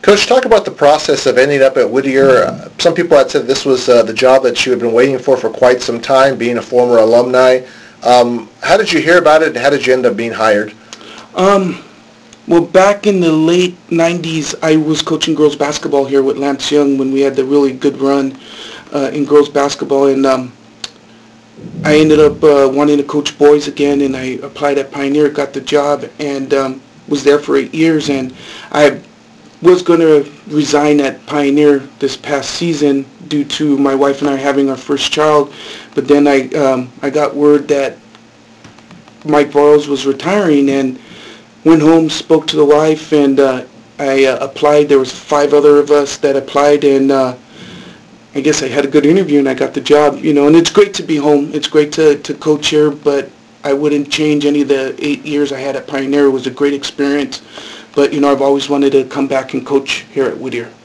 Coach, talk about the process of ending up at Whittier. Some people had said this was the job that you had been waiting for quite some time, being a former alumni. How did you hear about it, and how did you end up being hired? Well, back in the late 90s, I was coaching girls basketball here with Lance Young when we had the really good run in girls basketball. And I ended up wanting to coach boys again, and I applied at Pioneer, got the job, and was there for 8 years. And I was going to resign at Pioneer this past season due to my wife and I having our first child. But then I got word that Mike Boyles was retiring, and went home, spoke to the wife, and I applied. There was 5 other of us that applied, and I guess I had a good interview and I got the job. And it's great to be home. It's great to coach here, but I wouldn't change any of the 8 years I had at Pioneer. It was a great experience, but I've always wanted to come back and coach here at Whittier.